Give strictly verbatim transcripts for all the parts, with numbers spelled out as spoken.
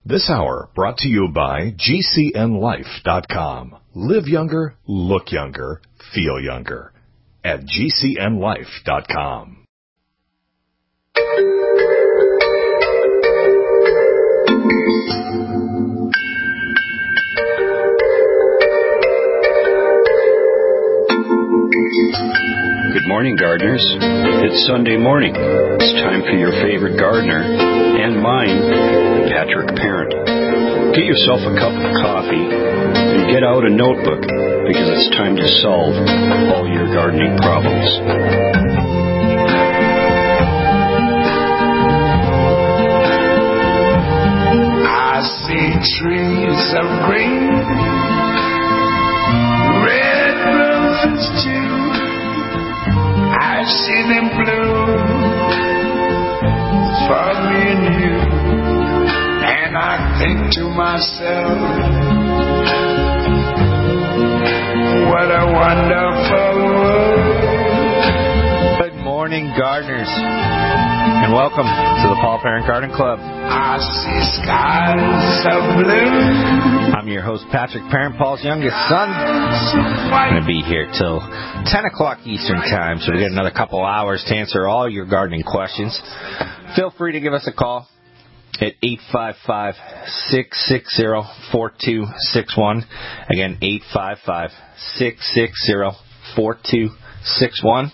This hour brought to you by G C N life dot com. Live younger, look younger, feel younger at G C N life dot com. Good morning, gardeners. It's Sunday morning. It's time for your favorite gardener and mine, Patrick Parent. Get yourself a cup of coffee and get out a notebook because it's time to solve all your gardening problems. I see trees of green, red roses too. I see them bloom for me and you, and I think to myself, what a wonderful world. Good morning, gardeners, and welcome to the Paul Parent Garden Club. I see skies of blue. I'm your host, Patrick Parent, Paul's youngest son. I'm going to be here till ten o'clock Eastern Time, so we get another couple hours to answer all your gardening questions. Feel free to give us a call at eight five five, six six zero, four two six one. Again, eight five five, six six zero, four two six one.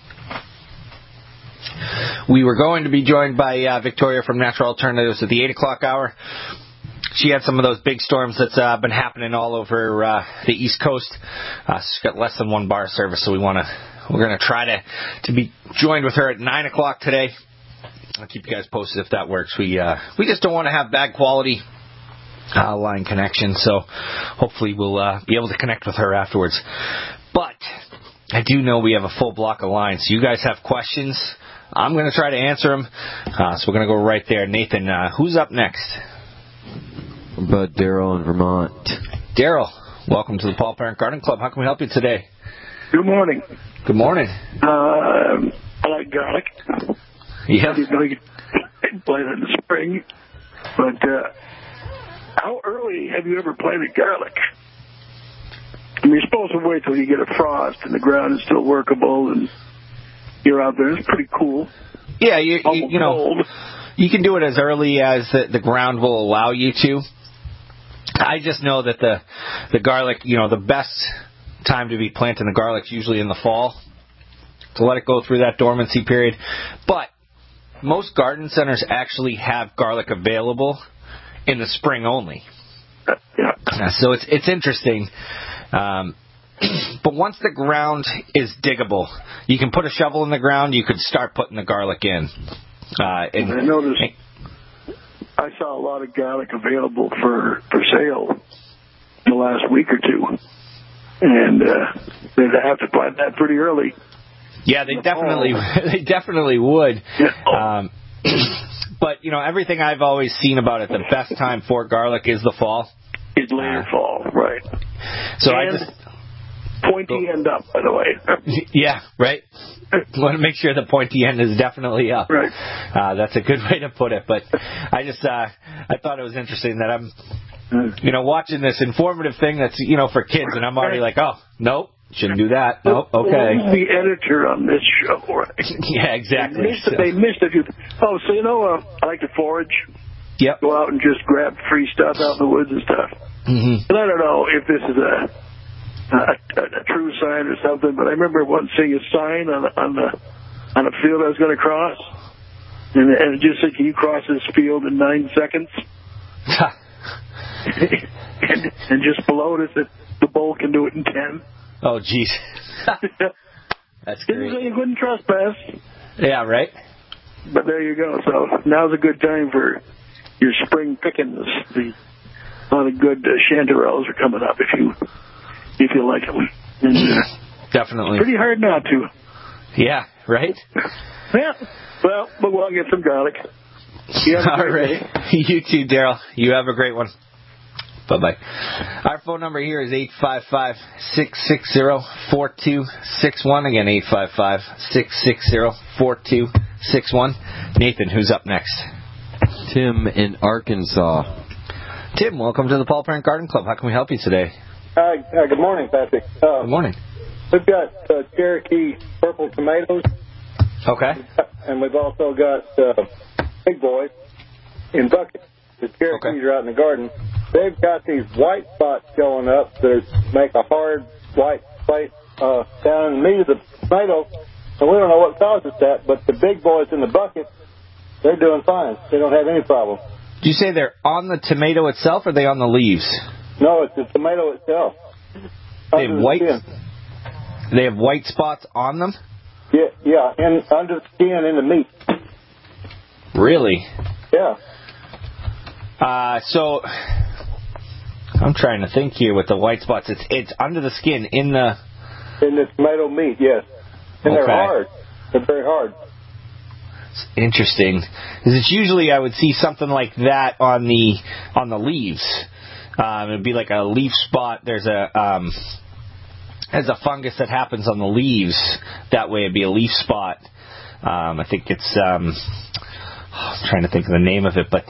We were going to be joined by uh, Victoria from Natural Alternatives at the eight o'clock hour. She had some of those big storms that's uh, been happening all over uh, the East Coast. Uh, she's got less than one bar service, so we want to we're going to try to to be joined with her at nine o'clock today. I'll keep you guys posted if that works. We uh, we just don't want to have bad quality uh, line connection, so hopefully we'll uh, be able to connect with her afterwards. But I do know we have a full block of lines, so you guys have questions. I'm going to try to answer them, uh, so we're going to go right there. Nathan, uh, who's up next? Bud Darrell in Vermont. Darrell, welcome to the Paul Parent Garden Club. How can we help you today? Good morning. Good morning. Uh, I like garlic. Yeah. I didn't know you could plant it in the spring. But uh, how early have you ever planted garlic? I mean, you're supposed to wait till you get a frost and the ground is still workable and you're out there. It's pretty cool. Yeah, you, you, you know, cold. You can do it as early as the, the ground will allow you to. I just know that the the garlic, you know, the best time to be planting the garlic is usually in the fall, to let it go through that dormancy period. But most garden centers actually have garlic available in the spring only. Yeah. So it's it's interesting. Um, but once the ground is diggable, you can put a shovel in the ground. You could start putting the garlic in. Uh, and, I noticed. I saw a lot of garlic available for, for sale in the last week or two, and uh, they'd have to plant that pretty early. Yeah, they definitely they definitely would. Um, but you know, everything I've always seen about it, the best time for garlic is the fall. It's later uh, fall, right? So and I just pointy end up, by the way. Yeah, right. You want to make sure the pointy end is definitely up. Right. Uh, that's a good way to put it. But I just uh, I thought it was interesting that I'm, you know, watching this informative thing that's, you know, for kids, and I'm already like, oh, nope, shouldn't do that. Nope, okay. Well, the editor on this show, right? Yeah, exactly. They missed, so. they missed a few. Oh, so you know, uh, I like to forage. Yep. Go out and just grab free stuff out in the woods and stuff. Mm-hmm. And I don't know if this is a A, a, a true sign or something, but I remember once seeing a sign on on the on a field I was going to cross, and, and it just said, "Can you cross this field in nine seconds?" and, and just below it said, "The bull can do it in ten." Oh, jeez. That's great. Didn't say you couldn't trespass. Yeah, right. But there you go. So now's a good time for your spring pickings. The a lot of good uh, chanterelles are coming up if you. If you like them. And, uh, definitely. It's pretty hard not to. Yeah, right? Yeah. Well, but we'll get some garlic. You have a All right. day. You too, Darrell. You have a great one. Bye-bye. Our phone number here is eight five five, six six zero, four two six one. Again, eight five five, six six zero, four two six one. Nathan, who's up next? Tim in Arkansas. Tim, welcome to the Paul Parent Garden Club. How can we help you today? Hi, uh, good morning, Patrick. Uh, Good morning. We've got uh, Cherokee purple tomatoes, Okay. and we've also got uh, big boys in buckets. The Cherokees Okay. are out in the garden. They've got these white spots showing up that make a hard white place uh, down in the meat of the tomato, and we don't know what causes that, but the big boys in the bucket, they're doing fine. They don't have any problem. Did you say they're on the tomato itself, or are they on the leaves? No, it's the tomato itself. They Under have the white. skin. They have white spots on them. Yeah, yeah, and under the skin in the meat. Really? Yeah. Uh, so I'm trying to think here with the white spots. It's it's under the skin in the. In the tomato meat, yes. And Okay. they're hard. They're very hard. It's interesting, because it's usually I would see something like that on the on the leaves. Um, it'd be like a leaf spot. There's a um, there's a fungus that happens on the leaves. That way, it'd be a leaf spot. Um, I think it's um, I'm trying to think of the name of it, but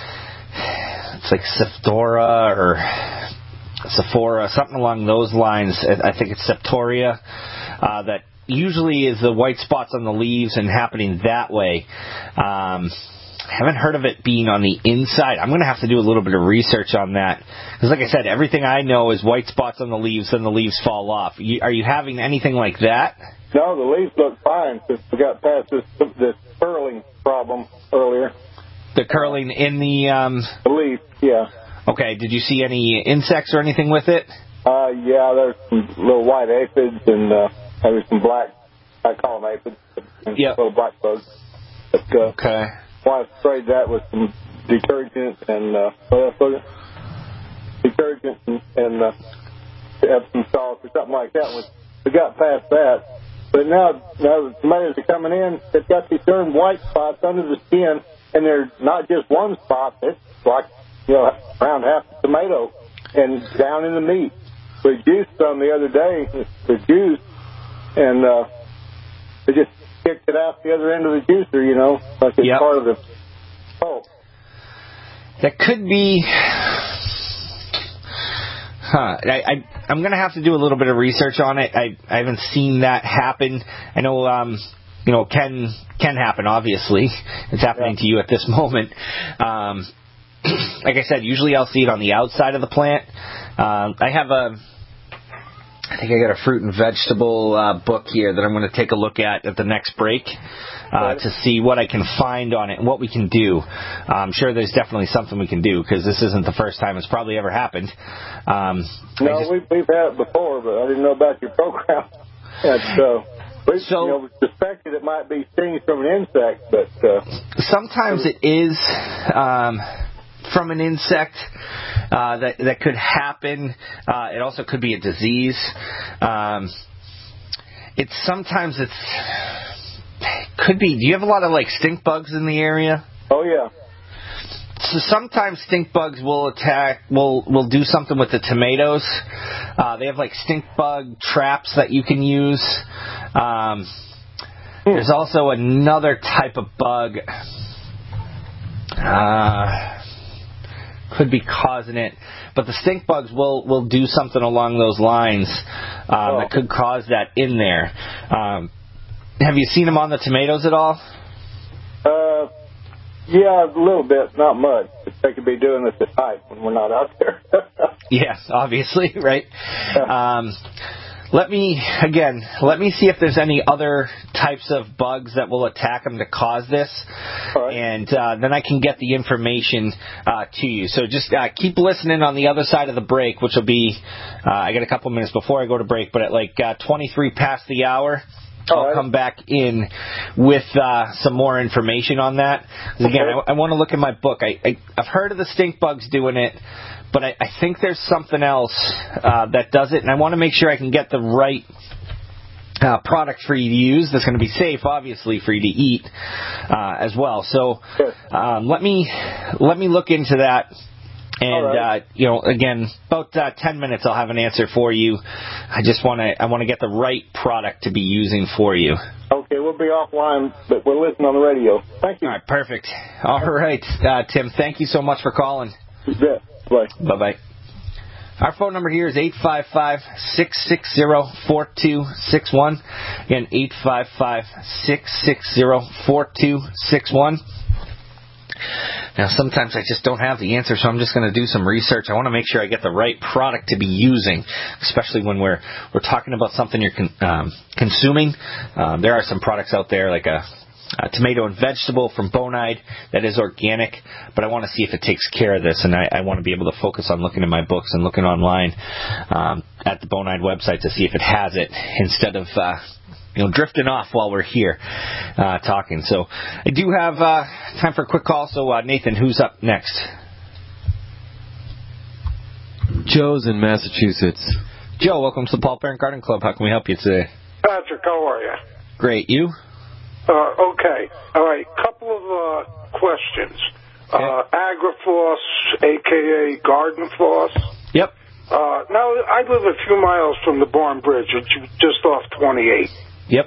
it's like Septora or Sephora, something along those lines. I think it's Septoria. Uh, that usually is the white spots on the leaves and happening that way. Um, I haven't heard of it being on the inside. I'm going to have to do a little bit of research on that. Because like I said, everything I know is white spots on the leaves and the leaves fall off. You, are you having anything like that? No, the leaves look fine since we got past this this curling problem earlier. The curling in the... Um, The leaf, yeah. okay, did you see any insects or anything with it? Uh, yeah, there's some little white aphids and uh, maybe some black, I call them aphids, and Yep. little black bugs. But, uh, Okay. I sprayed that with some detergent and, uh, what else was it? Detergent and, and uh, Epsom salt or something like that. We got past that. But now, now the tomatoes are coming in, they've got these darn white spots under the skin, and they're not just one spot, it's like, you know, around half the tomato and down in the meat. We juiced some the other day, the juice, and uh, they just kicked it out the other end of the juicer, you know, like it's Yep. part of the pulp. That could be... Huh. I, I, I'm going to have to do a little bit of research on it. I, I haven't seen that happen. I know, um, you know, can can happen, obviously. It's happening Yeah. to you at this moment. Um, like I said, usually I'll see it on the outside of the plant. Um, I have a... I think I got a fruit and vegetable uh, book here that I'm going to take a look at at the next break uh, to see what I can find on it and what we can do. Uh, I'm sure there's definitely something we can do because this isn't the first time it's probably ever happened. Um, No, I just- we've, we've had it before, but I didn't know about your program. And so we So- you know, suspected it might be stings from an insect, but... Uh, sometimes it is um, from an insect uh, that that could happen. Uh, it also could be a disease. Um, it's sometimes it's could be. Do you have a lot of like stink bugs in the area? oh, yeah. So sometimes stink bugs will attack, will will do something with the tomatoes. Uh, they have like stink bug traps that you can use. Um, there's also another type of bug. Uh, could be causing it, but the stink bugs will will do something along those lines um, Oh. that could cause that in there. Um, have you seen them on the tomatoes at all? Uh, yeah, a little bit, not much. They could be doing this at night when we're not out there. Yes, obviously, right? Um, let me, again, let me see if there's any other types of bugs that will attack them to cause this, All right. and uh, then I can get the information uh, to you. So just uh, keep listening on the other side of the break, which will be, uh, I got a couple minutes before I go to break, but at like uh, twenty-three past the hour, I'll All right. come back in with uh, some more information on that. 'Cause again, Okay. I, I want to look in my book. I, I, I've heard of the stink bugs doing it, but I, I think there's something else uh, that does it, and I want to make sure I can get the right uh, product for you to use that's going to be safe, obviously, for you to eat uh, as well. So Sure. um, let me let me look into that. And All right. uh, you know, again, about uh, ten minutes, I'll have an answer for you. I just want to I want to get the right product to be using for you. Okay, we'll be offline, but we'll listen on the radio. Thank you. All right, perfect. All right, uh, Tim, thank you so much for calling. You bet. Bye. Bye-bye. Our phone number here is eight five five, six six zero, four two six one. Again, eight five five, six six zero, four two six one. Now, sometimes I just don't have the answer, so I'm just going to do some research. I want to make sure I get the right product to be using, especially when we're we're talking about something you're con- um, consuming. Um, there are some products out there like a Uh, tomato and vegetable from Bonide that is organic, but I want to see if it takes care of this, and I, I want to be able to focus on looking in my books and looking online um, at the Bonide website to see if it has it instead of uh, you know drifting off while we're here uh, talking. So I do have uh, time for a quick call. So uh, Nathan, who's up next? Joe's in Massachusetts. Joe, welcome to the Paul Parent Garden Club. How can we help you today? Patrick, how are you? Great. You? Uh, okay. All right. Couple of uh, questions. Okay. Uh, AgriFloss, a k a. Garden Floss. Yep. Uh, now, I live a few miles from the Barn Bridge, just off twenty-eight. Yep.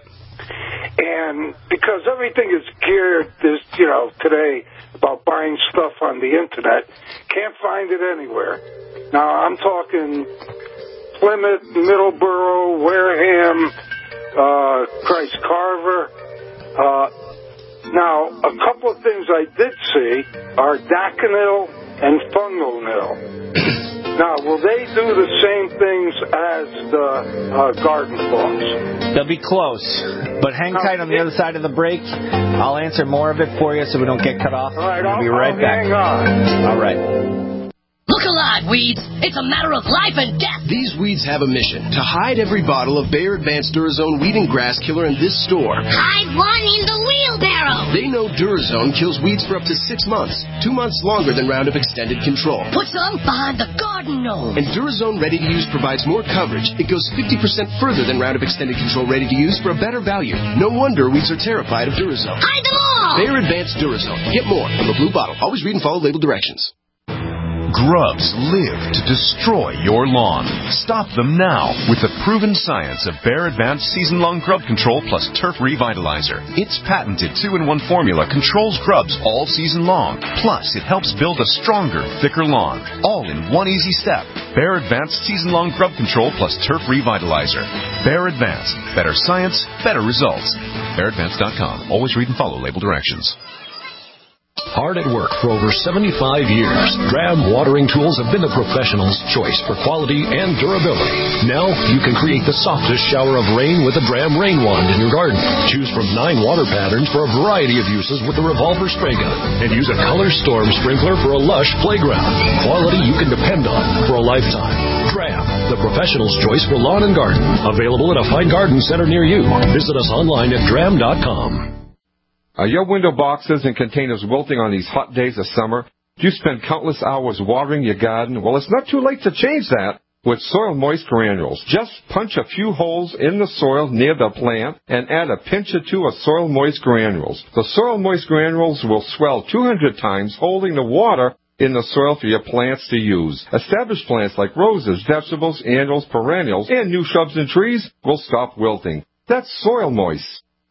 And because everything is geared, this, you know, today about buying stuff on the Internet, can't find it anywhere. Now, I'm talking Plymouth, Middleborough, Wareham, uh, Christ Carver. Uh, now, a couple of things I did see are Daconil and Fungonil. Now, will they do the same things as the uh, Garden Floss? They'll be close, but hang tight on the other side of the break. I'll answer more of it for you so we don't get cut off. All right, I'll I'll be right I'll back. Hang on. All right. Look alive, weeds. It's a matter of life and death. These weeds have a mission to hide every bottle of Bayer Advanced Durazone Weed and Grass Killer in this store. Hide one in the wheelbarrow. They know Durazone kills weeds for up to six months, two months longer than Roundup Extended Control. Put some behind the garden gnome. And Durazone Ready to Use provides more coverage. It goes fifty percent further than Roundup Extended Control Ready to Use for a better value. No wonder weeds are terrified of Durazone. Hide them all. Bayer Advanced Durazone. Get more from the blue bottle. Always read and follow label directions. Grubs live to destroy your lawn. Stop them now with the proven science of Bayer Advanced Season-Long Grub Control plus Turf Revitalizer. Its patented two in one formula controls grubs all season long. Plus, it helps build a stronger, thicker lawn. All in one easy step. Bayer Advanced Season-Long Grub Control plus Turf Revitalizer. Bayer Advanced. Better science, better results. Bayer Advanced dot com. Always read and follow label directions. Hard at work for over seventy-five years, Dram watering tools have been the professional's choice for quality and durability. Now you can create the softest shower of rain with a Dram rain wand in your garden. Choose from nine water patterns for a variety of uses with the revolver spray gun. And use a Color Storm sprinkler for a lush playground. Quality you can depend on for a lifetime. Dram, the professional's choice for lawn and garden. Available at a fine garden center near you. Visit us online at dram dot com. Are your window boxes and containers wilting on these hot days of summer? Do you spend countless hours watering your garden? Well, it's not too late to change that with Soil Moist granules. Just punch a few holes in the soil near the plant and add a pinch or two of Soil Moist granules. The Soil Moist granules will swell two hundred times, holding the water in the soil for your plants to use. Established plants like roses, vegetables, annuals, perennials, and new shrubs and trees will stop wilting. That's Soil Moist.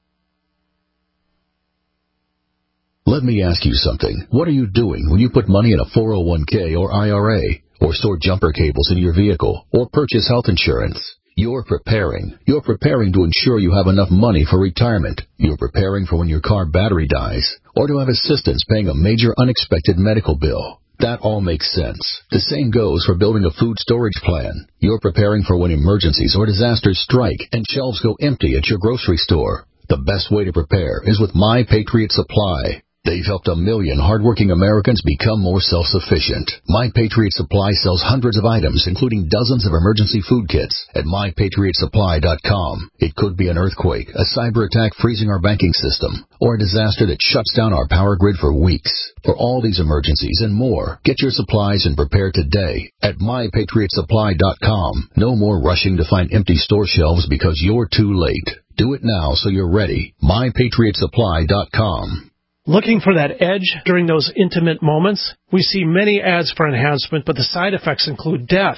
Let me ask you something. What are you doing when you put money in a four oh one k or I R A, or store jumper cables in your vehicle, or purchase health insurance? You're preparing. You're preparing to ensure you have enough money for retirement. You're preparing for when your car battery dies, or to have assistance paying a major unexpected medical bill. That all makes sense. The same goes for building a food storage plan. You're preparing for when emergencies or disasters strike and shelves go empty at your grocery store. The best way to prepare is with My Patriot Supply. They've helped a million hardworking Americans become more self-sufficient. My Patriot Supply sells hundreds of items, including dozens of emergency food kits at my patriot supply dot com. It could be an earthquake, a cyber attack freezing our banking system, or a disaster that shuts down our power grid for weeks. For all these emergencies and more, get your supplies and prepare today at my patriot supply dot com. No more rushing to find empty store shelves because you're too late. Do it now so you're ready. my patriot supply dot com. Looking for that edge during those intimate moments? We see many ads for enhancement, but the side effects include death.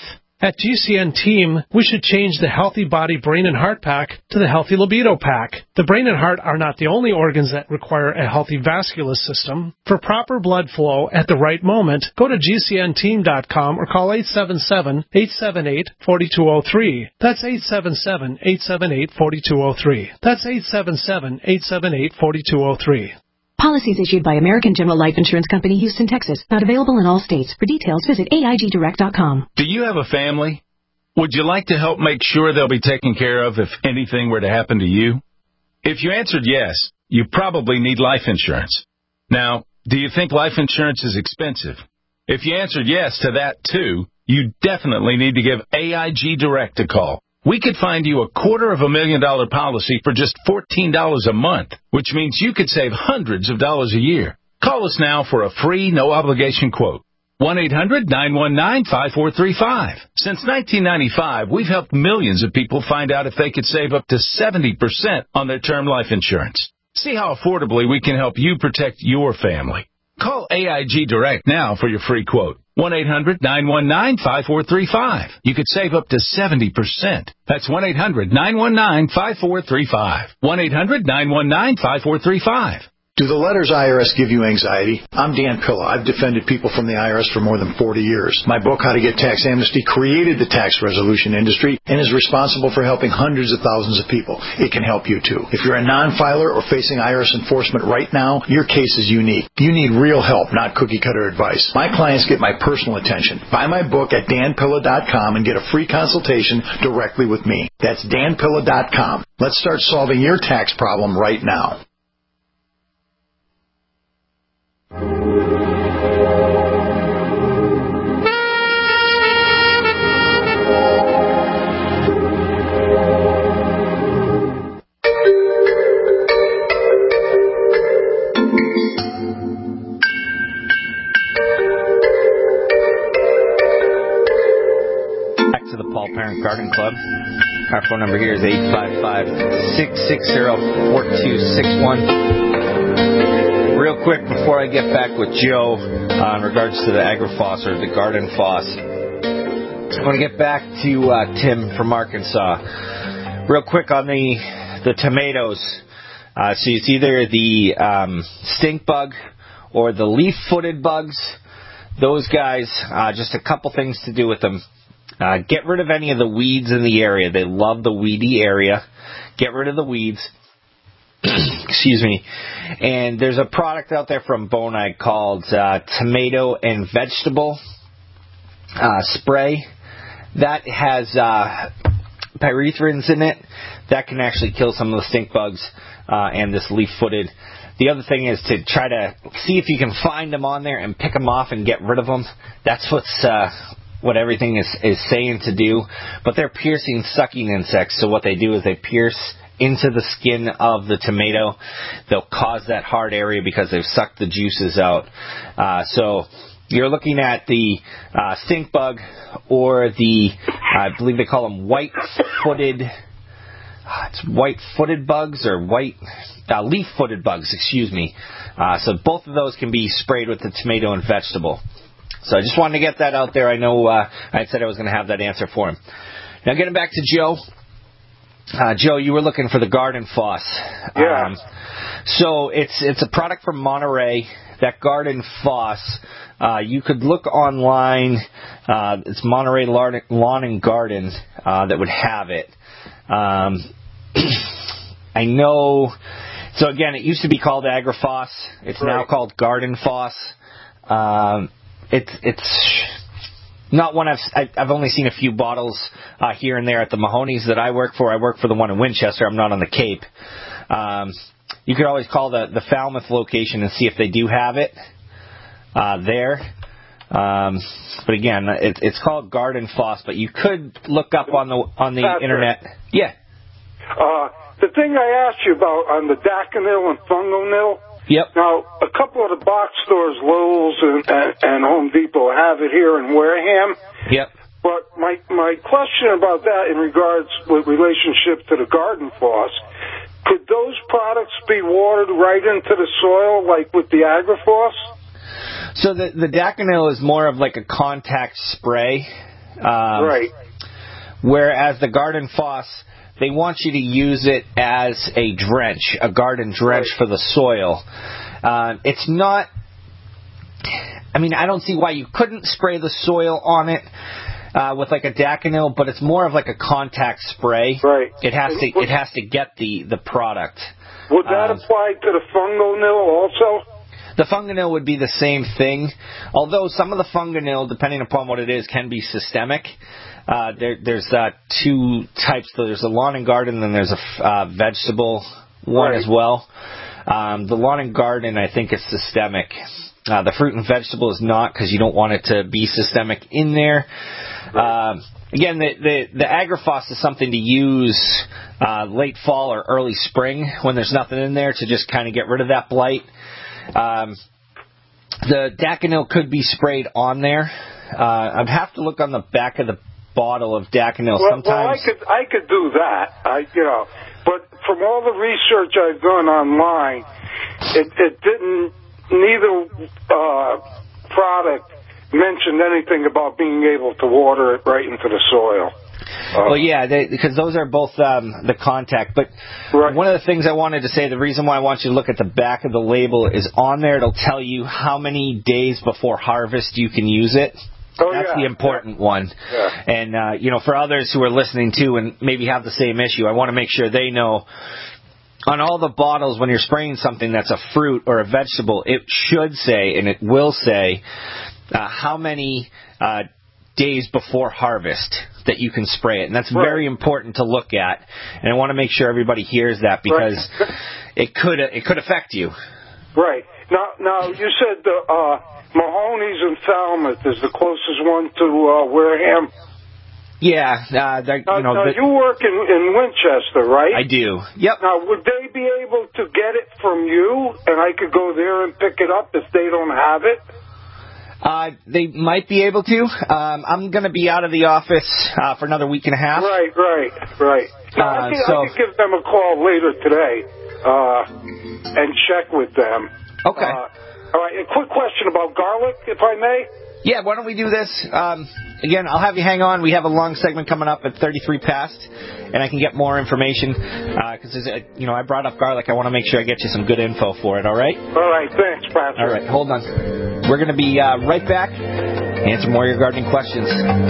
At G C N Team, we should change the Healthy Body, Brain, and Heart Pack to the Healthy Libido Pack. The brain and heart are not the only organs that require a healthy vascular system. For proper blood flow at the right moment, go to G C N team dot com or call eight seven seven, eight seven eight, four two zero three. That's eight seven seven, eight seven eight, four two zero three. That's eight seven seven, eight seven eight, four two zero three. Policies issued by American General Life Insurance Company, Houston, Texas. Not available in all states. For details, visit A I G direct dot com. Do you have a family? Would you like to help make sure they'll be taken care of if anything were to happen to you? If you answered yes, you probably need life insurance. Now, do you think life insurance is expensive? If you answered yes to that, too, you definitely need to give A I G Direct a call. We could find you a quarter of a million dollar policy for just fourteen dollars a month, which means you could save hundreds of dollars a year. Call us now for a free, no-obligation quote. one eight hundred, nine one nine, five four three five. Since nineteen ninety-five, we've helped millions of people find out if they could save up to seventy percent on their term life insurance. See how affordably we can help you protect your family. Call A I G Direct now for your free quote. one eight hundred, nine one nine, five four three five. You could save up to seventy percent. That's one eight hundred, nine one nine, five four three five. one eight hundred, nine one nine, five four three five. Do the letters I R S give you anxiety? I'm Dan Pilla. I've defended people from the I R S for more than forty years. My book, How to Get Tax Amnesty, created the tax resolution industry and is responsible for helping hundreds of thousands of people. It can help you, too. If you're a non-filer or facing I R S enforcement right now, your case is unique. You need real help, not cookie-cutter advice. My clients get my personal attention. Buy my book at dan pilla dot com and get a free consultation directly with me. That's dan pilla dot com. Let's start solving your tax problem right now. To the Paul Parent Garden Club. Our phone number here is eight five five, six six zero, four two six one. Real quick before I get back with Joe uh, in regards to the AgriFoss or the Garden Foss, I want to get back to uh, Tim from Arkansas. Real quick on the the tomatoes. Uh, so it's either the um, stink bug or the leaf-footed bugs. Those guys, uh, just a couple things to do with them. Uh, get rid of any of the weeds in the area. They love the weedy area. Get rid of the weeds. Excuse me. And there's a product out there from Bonide called uh, Tomato and Vegetable uh, Spray. That has uh, pyrethrins in it. That can actually kill some of the stink bugs uh, and this leaf-footed. The other thing is to try to see if you can find them on there and pick them off and get rid of them. That's what's... Uh, what everything is, is saying to do, but they're piercing, sucking insects. So what they do is they pierce into the skin of the tomato. They'll cause that hard area because they've sucked the juices out. Uh, so you're looking at the uh, stink bug or the, I believe they call them white-footed, uh, it's white-footed bugs or white, uh, leaf-footed bugs, excuse me. Uh, so both of those can be sprayed with the tomato and vegetable. So I just wanted to get that out there. I know uh, I said I was going to have that answer for him. Now getting back to Joe. Uh, Joe, you were looking for the Garden Foss. Yeah. Um, so it's it's a product from Monterey. That Garden Foss. Uh, you could look online. Uh, it's Monterey Lawn and Garden uh, that would have it. Um, I know. So again, it used to be called AgriFoss. It's right. now called Garden Foss. Um, It's it's not one I've I've only seen a few bottles uh, here and there at the Mahoney's that I work for. I work for the one in Winchester. I'm not on the Cape. Um, you could always call the the Falmouth location and see if they do have it uh, there. Um, but again, it, it's called Garden Foss. But you could look up on the on the That's internet. Right. Yeah. Uh, the thing I asked you about on the Daconil and Fungonil. Yep. Now, a couple of the box stores, Lowe's and, and, and Home Depot, have it here in Wareham. Yep. But my my question about that in regards with relationship to the Garden Foss, could those products be watered right into the soil like with the AgriFoss? So the the Daconil is more of like a contact spray. Um, right. Whereas the Garden Foss, they want you to use it as a drench, a garden drench right. for the soil. Uh, it's not... I mean, I don't see why you couldn't spray the soil on it uh, with like a Daconil, but it's more of like a contact spray. Right. It has to it has to get the, the product. Would that um, apply to the Fungonil also? The Fungonil would be the same thing, although some of the Fungonil, depending upon what it is, can be systemic. Uh, there, there's uh, two types. There's a lawn and garden, and there's a uh, vegetable one right. as well. Um, the lawn and garden, I think, is systemic. Uh, the fruit and vegetable is not, because you don't want it to be systemic in there. Right. Um, again, the, the, the Agrifoss is something to use uh, late fall or early spring when there's nothing in there to just kind of get rid of that blight. Um, the Daconil could be sprayed on there. Uh, I'd have to look on the back of the bottle of Daconil. Well, Sometimes well, I could I could do that. I you know, but from all the research I've done online, it, it didn't. Neither uh, product mentioned anything about being able to water it right into the soil. Uh, well, yeah, they, because those are both um, the contact. But right. one of the things I wanted to say, the reason why I want you to look at the back of the label is on there. It'll tell you how many days before harvest you can use it. Oh, That's yeah. the important yeah. one. Yeah. And, uh, you know, for others who are listening too and maybe have the same issue, I want to make sure they know on all the bottles when you're spraying something that's a fruit or a vegetable, it should say, and it will say, uh, how many uh, days before harvest that you can spray it. And that's right. very important to look at. And I want to make sure everybody hears that because right. it could it could affect you. Right. Now, now you said the uh, Mahoney's in Falmouth is the closest one to uh, Wareham. Yeah, uh, you now, know. Now the, you work in, in Winchester, right? I do. Yep. Now, would they be able to get it from you, and I could go there and pick it up if they don't have it? Uh, they might be able to. Um, I'm going to be out of the office uh, for another week and a half. Right, right, right. Now, uh, I, could, so, I could give them a call later today uh, and check with them. Okay. Uh, all right. A quick question about garlic, if I may. Yeah, why don't we do this? Um, again, I'll have you hang on. We have a long segment coming up at thirty-three past, and I can get more information because, uh, you know, I brought up garlic. I want to make sure I get you some good info for it, all right? All right, thanks, Patrick. All right, hold on. We're going to be uh, right back, answer more of your gardening questions.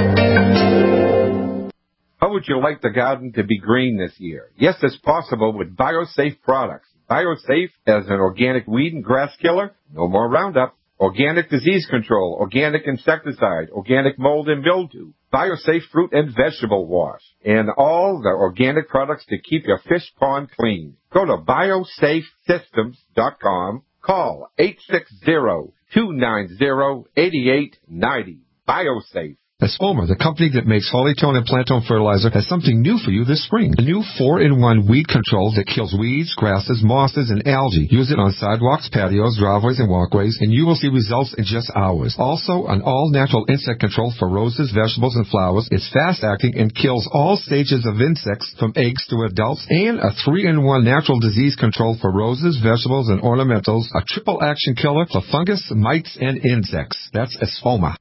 How would you like the garden to be green this year? Yes, it's possible with BioSafe products. BioSafe as an organic weed and grass killer, no more Roundup. Organic disease control, organic insecticide, organic mold and mildew, BioSafe fruit and vegetable wash, and all the organic products to keep your fish pond clean. Go to biosafe systems dot com. Call eight six zero, two nine zero, eight eight nine zero. BioSafe. Espoma, the company that makes Hollytone and Plantone fertilizer, has something new for you this spring. A new four in one weed control that kills weeds, grasses, mosses, and algae. Use it on sidewalks, patios, driveways, and walkways, and you will see results in just hours. Also, an all-natural insect control for roses, vegetables, and flowers. It's fast-acting and kills all stages of insects from eggs to adults. And a three in one natural disease control for roses, vegetables, and ornamentals. A triple-action killer for fungus, mites, and insects. That's Espoma.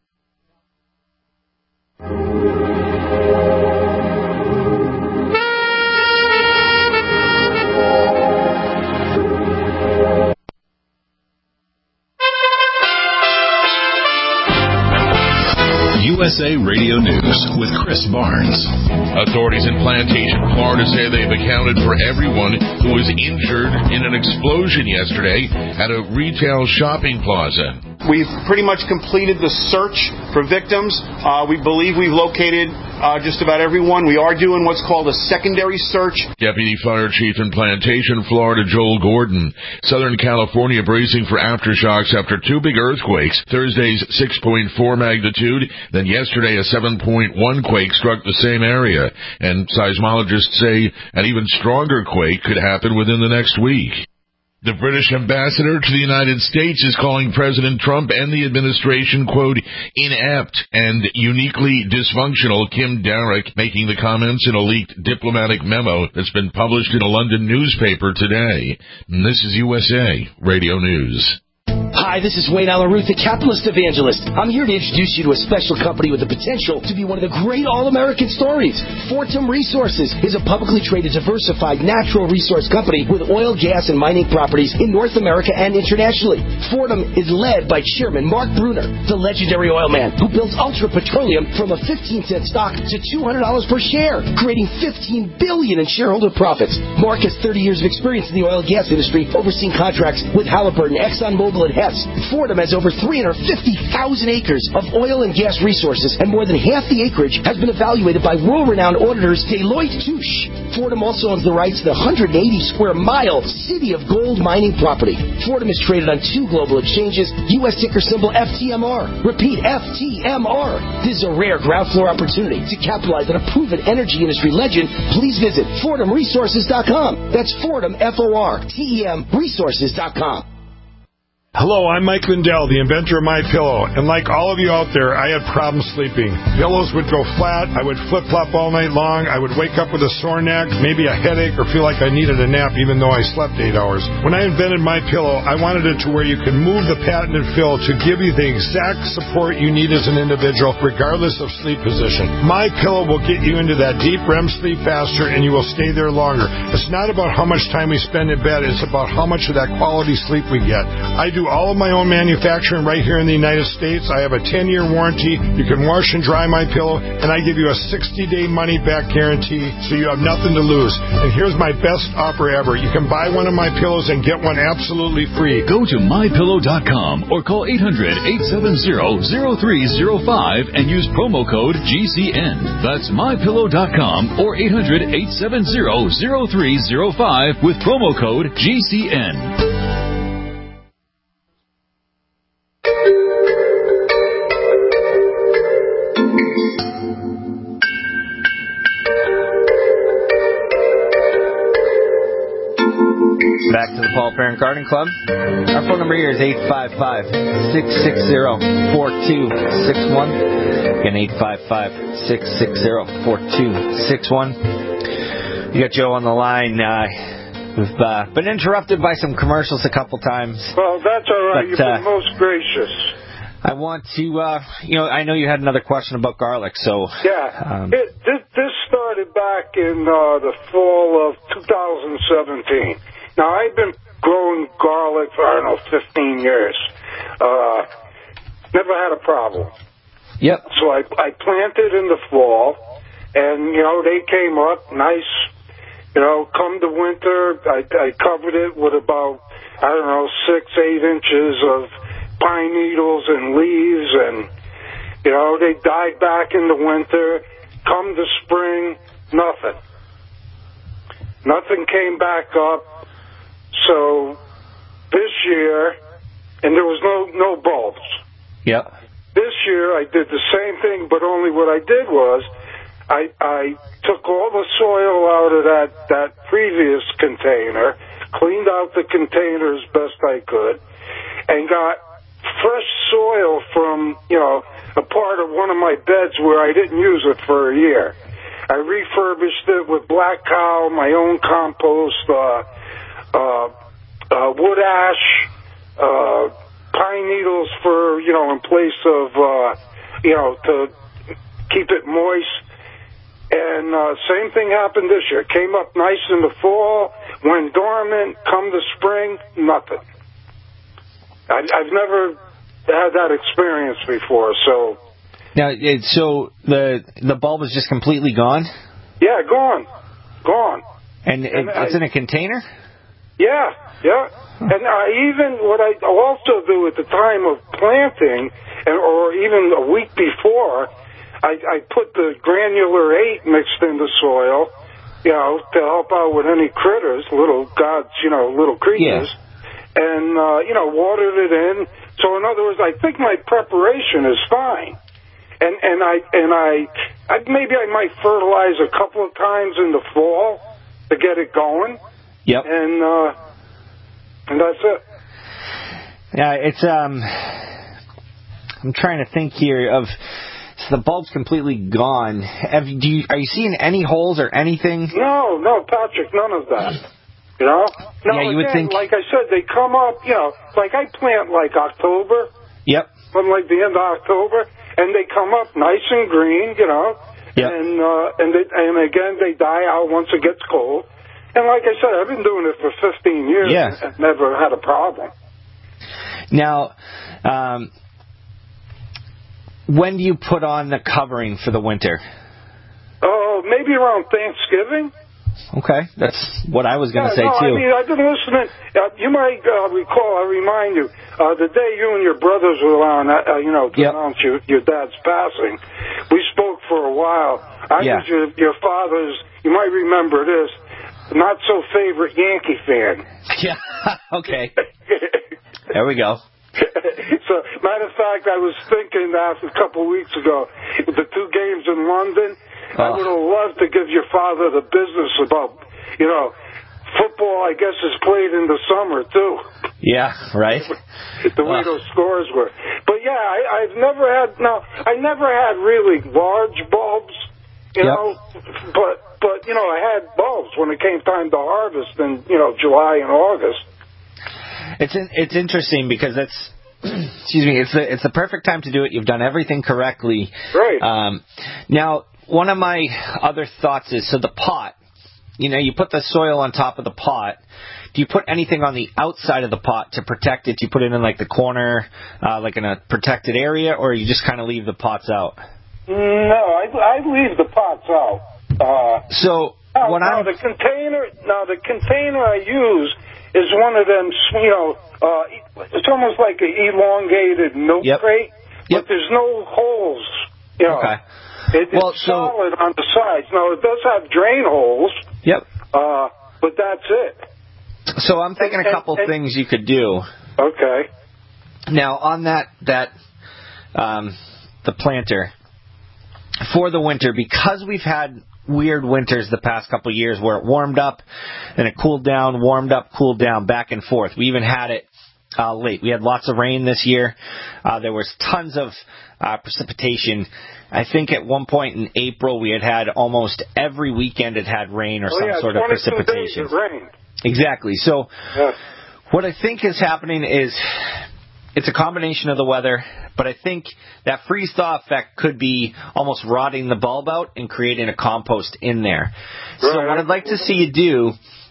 U S A Radio News with Chris Barnes. Authorities in Plantation, Florida say they've accounted for everyone who was injured in an explosion yesterday at a retail shopping plaza. We've pretty much completed the search for victims. Uh, we believe we've located uh, just about everyone. We are doing what's called a secondary search. Deputy Fire Chief in Plantation, Florida, Joel Gordon. Southern California bracing for aftershocks after two big earthquakes. Thursday's six point four magnitude. Then yesterday a seven point one quake struck the same area. And seismologists say an even stronger quake could happen within the next week. The British ambassador to the United States is calling President Trump and the administration, quote, inept and uniquely dysfunctional. Kim Darroch making the comments in a leaked diplomatic memo that's been published in a London newspaper today. And this is U S A Radio News. Hi, this is Wayne Alaruth, the Capitalist Evangelist. I'm here to introduce you to a special company with the potential to be one of the great all-American stories. Fortum Resources is a publicly traded, diversified natural resource company with oil, gas, and mining properties in North America and internationally. Fortum is led by Chairman Mark Bruner, the legendary oil man who built Ultra Petroleum from a fifteen cent stock to two hundred dollars per share, creating fifteen billion dollars in shareholder profits. Mark has thirty years of experience in the oil and gas industry, overseeing contracts with Halliburton, ExxonMobil, and Hess. Fortum has over three hundred fifty thousand acres of oil and gas resources, and more than half the acreage has been evaluated by world-renowned auditors Deloitte Touche. Fortum also owns the rights to the one hundred eighty square mile City of Gold mining property. Fortum is traded on two global exchanges, U S ticker symbol F T M R. Repeat, F T M R. This is a rare ground floor opportunity to capitalize on a proven energy industry legend. Please visit Fortum Resources dot com. That's Fortum, F O R T E M, Resources dot com. Hello, I'm Mike Lindell, the inventor of MyPillow, and like all of you out there, I had problems sleeping. Pillows would go flat, I would flip-flop all night long, I would wake up with a sore neck, maybe a headache, or feel like I needed a nap even though I slept eight hours. When I invented MyPillow, I wanted it to where you could move the patented fill to give you the exact support you need as an individual, regardless of sleep position. MyPillow will get you into that deep R E M sleep faster, and you will stay there longer. It's not about how much time we spend in bed, it's about how much of that quality sleep we get. I do all of my own manufacturing right here in the United States. I have a ten-year warranty. You can wash and dry my pillow, and I give you a sixty-day money-back guarantee, so you have nothing to lose. And here's my best offer ever. You can buy one of my pillows and get one absolutely free. Go to my pillow dot com or call eight hundred, eight seven zero, zero three zero five and use promo code G C N. That's my pillow dot com or eight hundred, eight seven zero, zero three zero five with promo code G C N. Back to the Paul Parent Garden Club. Our phone number here is eight five five, six six zero, four two six one. Again, eight five five, six six zero, four two six one. You got Joe on the line. Uh, we've uh, been interrupted by some commercials a couple times. Well, that's all right. But, You've uh, been most gracious. I want to, uh, you know, I know you had another question about garlic, so... Yeah. Um, it, this, this started back in uh, the fall of two thousand seventeen. Now, I've been growing garlic for, I don't know, fifteen years. Uh, never had a problem. Yep. So I, I planted in the fall, and, you know, they came up nice. You know, come the winter, I, I covered it with about, I don't know, six, eight inches of pine needles and leaves, and, you know, they died back in the winter. Come the spring, nothing. Nothing came back up. So this year, and there was no, no bulbs. Yep. This year I did the same thing, but only what I did was I, I took all the soil out of that, that previous container, cleaned out the container as best I could, and got fresh soil from, you know, a part of one of my beds where I didn't use it for a year. I refurbished it with black cow, my own compost, uh, uh, uh, wood ash, uh, pine needles for, you know, in place of, uh, you know, to keep it moist. And uh, same thing happened this year. Came up nice in the fall, went dormant, come the spring, nothing. I, I've never had that experience before, so... Now, it, so the the bulb is just completely gone? Yeah, gone. Gone. And, and it, it's I, in a container? Yeah, yeah. Huh. And I even, what I also do at the time of planting, and, or even a week before, I, I put the granular eight mixed in the soil, you know, to help out with any critters, little gods, you know, little creatures, yeah. and, uh, you know, watered it in. So in other words, I think my preparation is fine. And, and I, and I, I, maybe I might fertilize a couple of times in the fall to get it going. Yep. And, uh, and that's it. Yeah, it's, um, I'm trying to think here of, so the bulb's completely gone. Have, do you, are you seeing any holes or anything? No, no, Patrick, none of that. You know? Now, yeah, you would again, think. like I said, they come up, you know, like I plant like October. Yep. From like the end of October, and they come up nice and green, you know. Yep. And uh, and they, and again they die out once it gets cold. And like I said, I've been doing it for fifteen years yeah. and never had a problem. Now, um, when do you put on the covering for the winter? Oh, uh, maybe around Thanksgiving. Okay, that's what I was going to yeah, say no, too. I mean, I've been listening. Uh, you might uh, recall. I remind you, uh, the day you and your brothers were on, uh, you know, to yep. announce your, your dad's passing, we spoke for a while. I yeah. was your, your father's. You might remember this. Not so favorite Yankee fan. Yeah. Okay. There we go. So, matter of fact, I was thinking after a couple of weeks ago, the two games in London, oh. I would have loved to give your father the business about, you know, football, I guess, is played in the summer, too. Yeah, right. The way those scores were. But, yeah, I, I've never had, no, I never had really large bulbs, you yep. know, but, but, you know, I had bulbs when it came time to harvest in, you know, July and August. It's in, it's interesting because that's excuse me it's the it's the perfect time to do it. You've done everything correctly. Right. Um, now, one of my other thoughts is so the pot. You know, you put the soil on top of the pot. Do you put anything on the outside of the pot to protect it? Do you put it in like the corner, uh, like in a protected area, or you just kind of leave the pots out? No, I I leave the pots out. Uh, so now, what now I'm the container now the container I use is one of them, you know, uh, it's almost like an elongated milk yep. crate, yep. but there's no holes, you know. Okay. It, it's well, so, solid on the sides. Now, it does have drain holes. Yep. Uh, but that's it. So I'm thinking and, a couple and, and, things you could do. Okay. Now, on that, that um, the planter, for the winter, because we've had weird winters the past couple of years where it warmed up and it cooled down, warmed up, cooled down, back and forth. We even had it uh, late. We had lots of rain this year. Uh, there was tons of uh, precipitation. I think at one point in April we had had almost every weekend it had rain or oh, some yeah, sort of precipitation. Days it rained. Exactly. So yeah. what I think is happening is it's a combination of the weather, but I think that freeze-thaw effect could be almost rotting the bulb out and creating a compost in there. Right. So what I'd like to see you do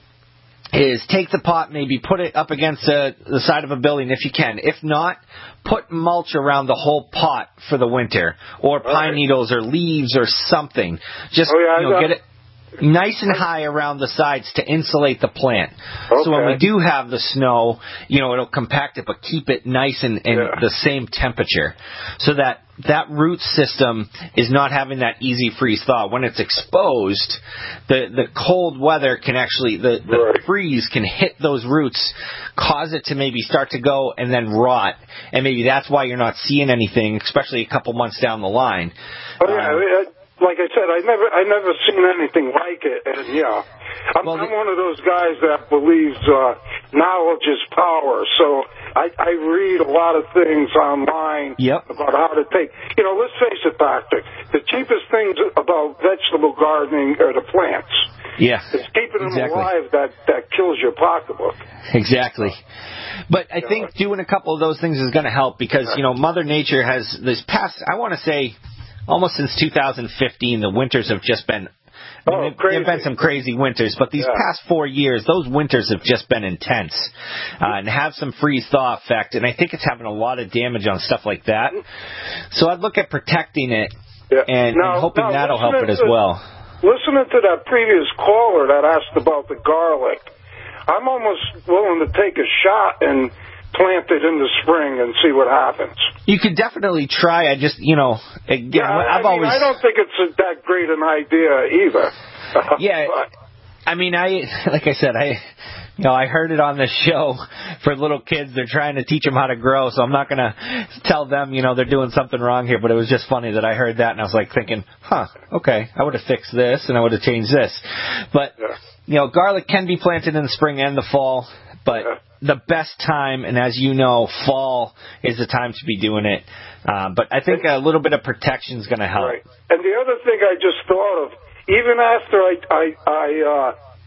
is take the pot, maybe put it up against a, the side of a building if you can. If not, put mulch around the whole pot for the winter, or pine right. needles or leaves or something. Just oh, yeah, you know, get it nice and high around the sides to insulate the plant. Okay. So when we do have the snow, you know, it'll compact it, but keep it nice and, and yeah. the same temperature, so that that root system is not having that easy freeze thaw. When it's exposed, the the cold weather can actually, the, the right. freeze can hit those roots, cause it to maybe start to go and then rot, and maybe that's why you're not seeing anything, especially a couple months down the line. Oh yeah. Um, I mean, like I said, I never, I never seen anything like it, and yeah, I'm, well, the, I'm one of those guys that believes uh, knowledge is power. So I, I read a lot of things online yep. about how to take. You know, let's face it, Doctor. The cheapest things about vegetable gardening are the plants. Yeah, it's keeping them exactly. alive that that kills your pocketbook. Exactly. But I think doing a couple of those things is going to help because you know Mother Nature has this past. I want to say. Almost since two thousand fifteen, the winters have just been, I mean, oh, there have been some crazy winters, but these yeah. past four years, those winters have just been intense uh, and have some freeze-thaw effect, and I think it's having a lot of damage on stuff like that. So I'd look at protecting it yeah. and, now, and hoping now, that'll help it as to, well. Listening to that previous caller that asked about the garlic, I'm almost willing to take a shot and plant it in the spring and see what happens. You could definitely try. I just, you know, again, yeah, I, I've I mean, always. I don't think it's a, that great an idea either. Yeah, I mean, I like I said, I, you know, I heard it on the show for little kids. They're trying to teach them how to grow, so I'm not gonna tell them, you know, they're doing something wrong here. But it was just funny that I heard that, and I was like thinking, huh, okay, I would have fixed this and I would have changed this. But yeah. you know, garlic can be planted in the spring and the fall, but. Yeah. The best time, and as you know, fall is the time to be doing it. Uh, but I think a little bit of protection is going to help. Right. And the other thing I just thought of, even after I I, I uh, put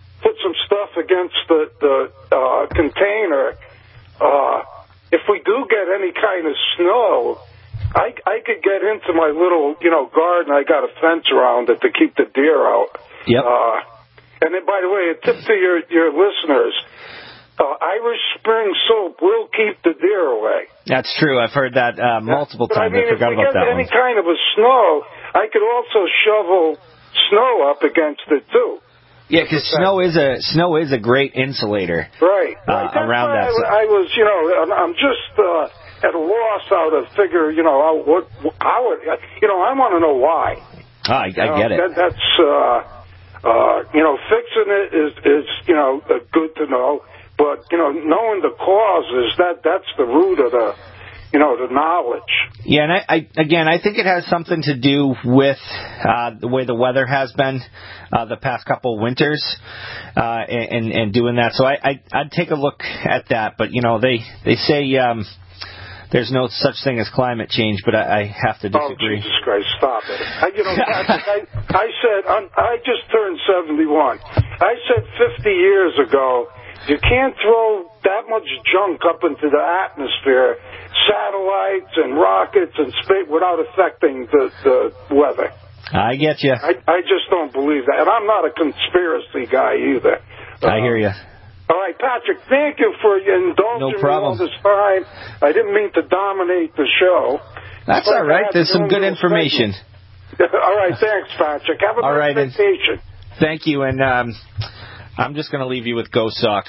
some stuff against the, the uh, container. Uh, if we do get any kind of snow, I, I could get into my little, you know, garden. I got a fence around it to keep the deer out. Yep. Uh, and then, by the way, a tip to your, your listeners, uh, Irish Spring soap will keep the deer away. That's true. I've heard that uh, multiple But, times. I mean, I forgot if we about get that any one. kind of a snow, I could also shovel snow up against it, too. Yeah, because snow is a snow is a great insulator. Right. Uh, right. That's around why that. I, I was, you know, I'm just uh, at a loss how to figure, you know, how, what, how it, you know, I want to know why. Oh, I, I you know, get it. That, that's, uh, uh, you know, fixing it is, is, you know, uh, good to know. But, you know, knowing the causes, that, that's the root of the, you know, the knowledge. Yeah, and I, I again, I think it has something to do with uh, the way the weather has been uh, the past couple of winters, uh, and and doing that. So I, I I'd take a look at that. But you know, they they say um, there's no such thing as climate change, but I, I have to disagree. Oh, Jesus Christ, stop it. I, you know, Patrick, I, I said, I'm, I just turned seventy-one. I said fifty years ago, you can't throw that much junk up into the atmosphere, satellites and rockets and space, without affecting the, the weather. I get you. I, I just don't believe that. And I'm not a conspiracy guy either. I hear you. All right, Patrick, thank you for indulging No problem. me all this time. I didn't mean to dominate the show. That's all right. There's some good information. All right, thanks, Patrick. Have a all nice right, vacation. Thank you, and um, I'm just going to leave you with Go Sox.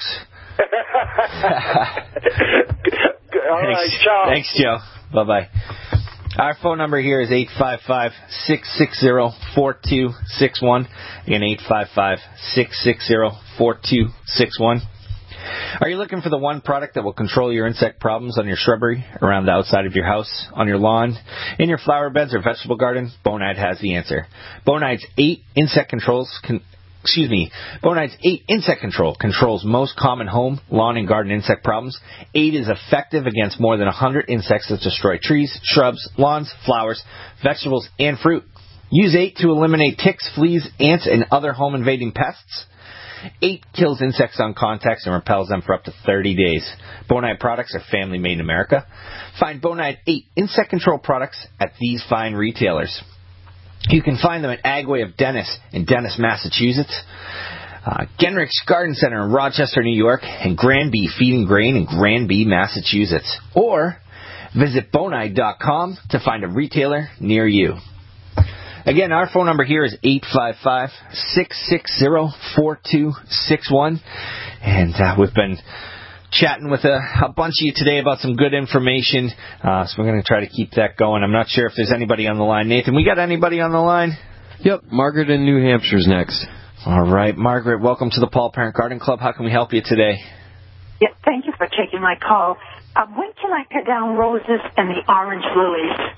All right, Thanks. ciao. Thanks, Joe. Bye-bye. Our phone number here is eight five five, six six zero, four two six one. Again, eight five five, six six zero, four two six one. Are you looking for the one product that will control your insect problems on your shrubbery, around the outside of your house, on your lawn, in your flower beds or vegetable garden? Bonide has the answer. Bonide's eight insect controls can Excuse me, Bonide's eight insect control controls most common home, lawn, and garden insect problems. eight is effective against more than one hundred insects that destroy trees, shrubs, lawns, flowers, vegetables, and fruit. Use eight to eliminate ticks, fleas, ants, and other home-invading pests. eight kills insects on contacts and repels them for up to thirty days. Bonide products are family made in America. Find Bonide eight insect control products at these fine retailers. You can find them at Agway of Dennis in Dennis, Massachusetts, uh, Genrich's Garden Center in Rochester, New York, and Granby Feed and Grain in Granby, Massachusetts. Or visit bonide dot com to find a retailer near you. Again, our phone number here is eight five five, six six zero, four two six one. And uh, we've been chatting with a, a bunch of you today about some good information, uh, so we're going to try to keep that going. I'm not sure if there's anybody on the line. Nathan, we got anybody on the line? Yep, Margaret in New Hampshire's next. All right, Margaret, welcome to the Paul Parent Garden Club. How can we help you today? Yeah, thank you for taking my call. Um, when can I cut down roses and the orange lilies?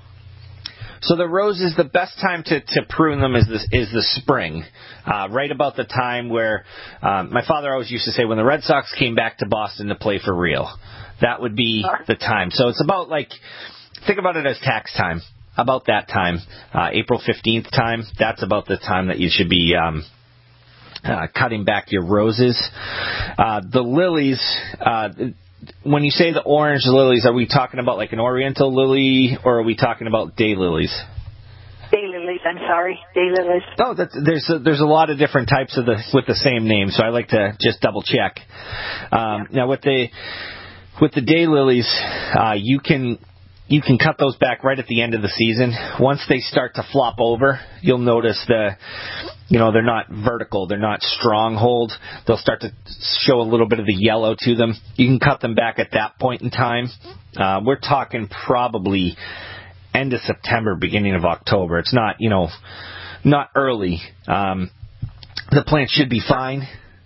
So the roses, the best time to, to prune them is the, is the spring, uh, right about the time where um, my father always used to say when the Red Sox came back to Boston to play for real. That would be the time. So it's about like, think about it as tax time, about that time, uh, April fifteenth time. That's about the time that you should be um, uh, cutting back your roses. Uh, the lilies, uh, when you say the orange lilies, are we talking about like an oriental lily, or are we talking about daylilies? Daylilies, I'm sorry, daylilies. No, that's, there's a, there's a lot of different types of the with the same name, so I like to just double check. Um, yeah. Now with the with the daylilies, uh, you can you can cut those back right at the end of the season. Once they start to flop over, you'll notice the you know, they're not vertical, they're not stronghold. They'll start to show a little bit of the yellow to them. You can cut them back at that point in time. Uh, we're talking probably end of September, beginning of October. It's not, you know, not early. Um, the plant should be fine.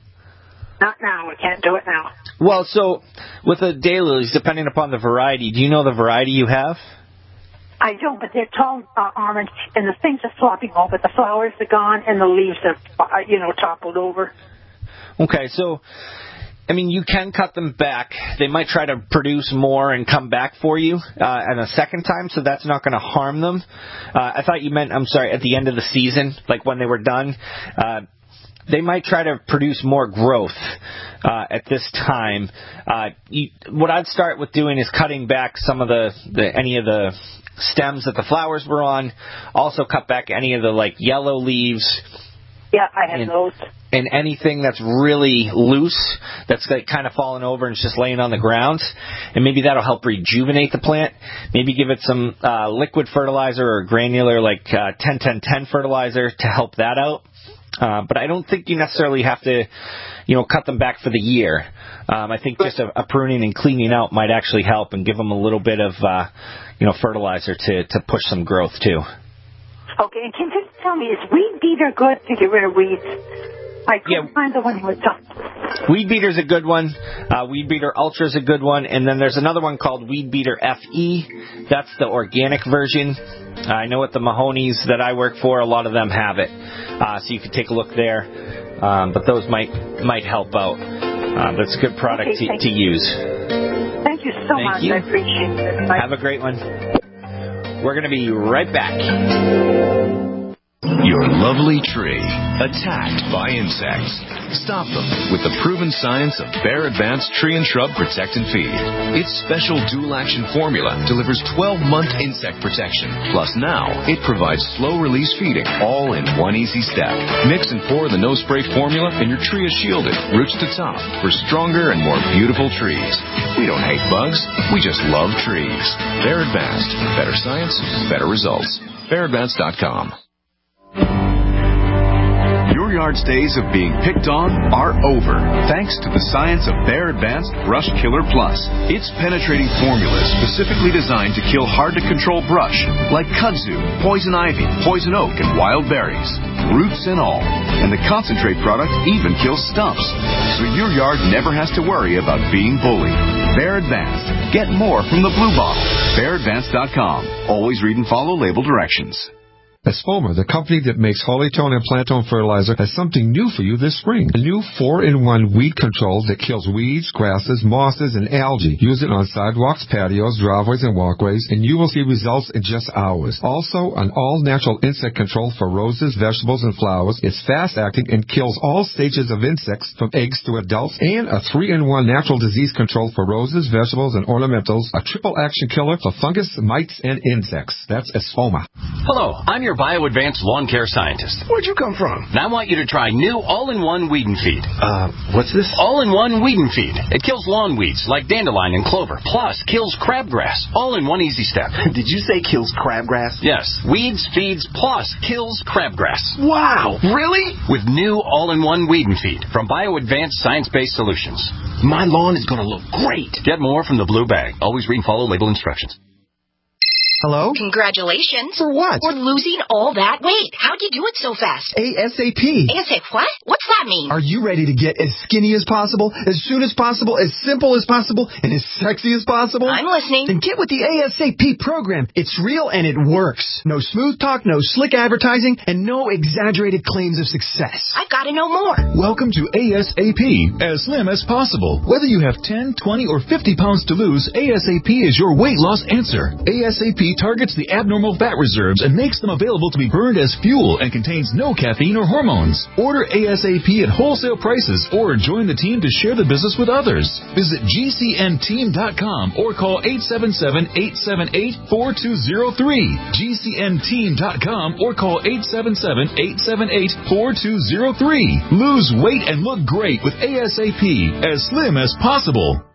Not now. We can't do it now. Well, so with the daylilies, depending upon the variety, do you know the variety you have? I don't, but they're tall uh, orange, and the things are flopping over. The flowers are gone, and the leaves are, uh, you know, toppled over. Okay, so, I mean, you can cut them back. They might try to produce more and come back for you uh, at a second time, so that's not going to harm them. Uh, I thought you meant, I'm sorry, at the end of the season, like when they were done. Uh, they might try to produce more growth uh, at this time. Uh, you, what I'd start with doing is cutting back some of the, the any of the stems that the flowers were on. Also cut back any of the like yellow leaves. Yeah, I have and, those. And anything that's really loose, that's like kind of fallen over and it's just laying on the ground. And maybe that'll help rejuvenate the plant. Maybe give it some uh, liquid fertilizer or granular like uh, ten ten ten fertilizer to help that out. Uh, but I don't think you necessarily have to, you know, cut them back for the year. Um, I think just a, a pruning and cleaning out might actually help and give them a little bit of, uh, you know, fertilizer to, to push some growth too. Okay, and can you just tell me, is Weed Beater good to get rid of weeds? I couldn't yeah. find the one with done. Weed Beater's a good one. Uh, Weed Beater Ultra is a good one. And then there's another one called Weed Beater F E. That's the organic version. Uh, I know at the Mahoney's that I work for, a lot of them have it. Uh, so you can take a look there. Um, but those might might help out. Uh, that's a good product okay, to, to use. Thank you so thank much. You. I appreciate it. Bye. Have a great one. We're going to be right back. Your lovely tree attacked by insects. Stop them with the proven science of Bayer Advanced Tree and Shrub Protect and Feed. Its special dual-action formula delivers twelve-month insect protection. Plus now, it provides slow-release feeding all in one easy step. Mix and pour the no-spray formula and your tree is shielded, roots to top, for stronger and more beautiful trees. We don't hate bugs, we just love trees. Bayer Advanced. Better science, better results. Bayer Advanced dot com. Your yard's days of being picked on are over, thanks to the science of Bayer Advanced Brush Killer Plus. Its penetrating formula is specifically designed to kill hard-to-control brush, like kudzu, poison ivy, poison oak, and wild berries, roots and all. And the concentrate product even kills stumps, so your yard never has to worry about being bullied. Bayer Advanced. Get more from the blue bottle. Bayer Advanced dot com. Always read and follow label directions. Espoma, the company that makes Hollytone and Plantone fertilizer, has something new for you this spring. A new four in one weed control that kills weeds, grasses, mosses, and algae. Use it on sidewalks, patios, driveways, and walkways, and you will see results in just hours. Also, an all-natural insect control for roses, vegetables, and flowers. It's fast-acting and kills all stages of insects, from eggs to adults, and a three in one natural disease control for roses, vegetables, and ornamentals. A triple-action killer for fungus, mites, and insects. That's Espoma. Hello, I'm your bio-advanced lawn care scientist. Where'd you come from? Now I want you to try new all-in-one Weed and Feed. Uh, what's this? All-in-one Weed and Feed. It kills lawn weeds like dandelion and clover, plus kills crabgrass, all in one easy step. Did you say kills crabgrass? Yes. Weeds, feeds, plus kills crabgrass. Wow, really? With new all-in-one Weed and Feed from bio-advanced science-based solutions. My lawn is going to look great. Get more from the blue bag. Always read and follow label instructions. Hello? Congratulations. For what? For losing all that weight. How'd you do it so fast? ASAP. ASAP what? What's that mean? Are you ready to get as skinny as possible, as soon as possible, as simple as possible, and as sexy as possible? I'm listening. Then get with the ASAP program. It's real and it works. No smooth talk, no slick advertising, and no exaggerated claims of success. I've got to know more. Welcome to ASAP, as slim as possible. Whether you have ten, twenty, or fifty pounds to lose, ASAP is your weight loss answer. ASAP targets the abnormal fat reserves and makes them available to be burned as fuel and contains no caffeine or hormones. Order ASAP at wholesale prices or join the team to share the business with others. Visit G C N team dot com or call eight seven seven, eight seven eight, four two zero three. G C N team dot com or call eight seven seven, eight seven eight, four two zero three. Lose weight and look great with ASAP, as slim as possible.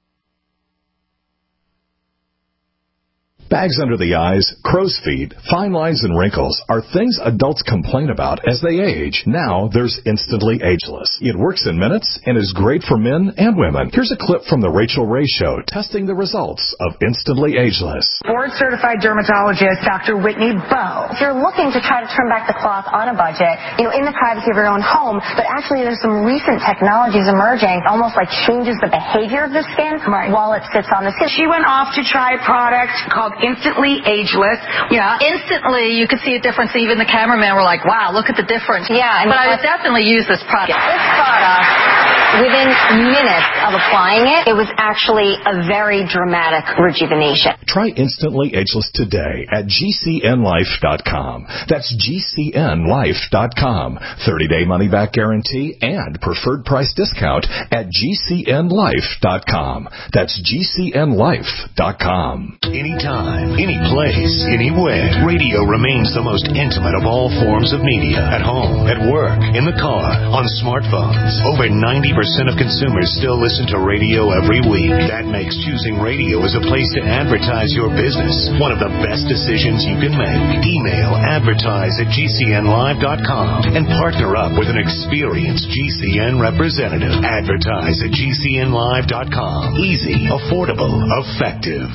Bags under the eyes, crow's feet, fine lines, and wrinkles are things adults complain about as they age. Now there's Instantly Ageless. It works in minutes and is great for men and women. Here's a clip from the Rachel Ray Show testing the results of Instantly Ageless. Board-certified dermatologist Doctor Whitney Bowe. If you're looking to try to trim back the cloth on a budget, you know, in the privacy of your own home, but actually there's some recent technologies emerging, almost like changes the behavior of the skin right. while it sits on the skin. She went off to try a product called Instantly Ageless. Yeah. Instantly, you could see a difference. Even the cameraman were like, wow, look at the difference. Yeah. But I would definitely use this product. This product within minutes of applying it, it was actually a very dramatic rejuvenation. Try Instantly Ageless today at G C N life dot com. That's G C N life dot com. thirty-day money-back guarantee and preferred price discount at G C N life dot com. That's G C N life dot com. Anytime, any place, anywhere, radio remains the most intimate of all forms of media. At home, at work, in the car, on smartphones. Over ninety percent of consumers still listen to radio every week. That makes choosing radio as a place to advertise your business one of the best decisions you can make. Email advertise at G C N live dot com and partner up with an experienced G C N representative. Advertise at G C N live dot com. Easy, affordable, effective.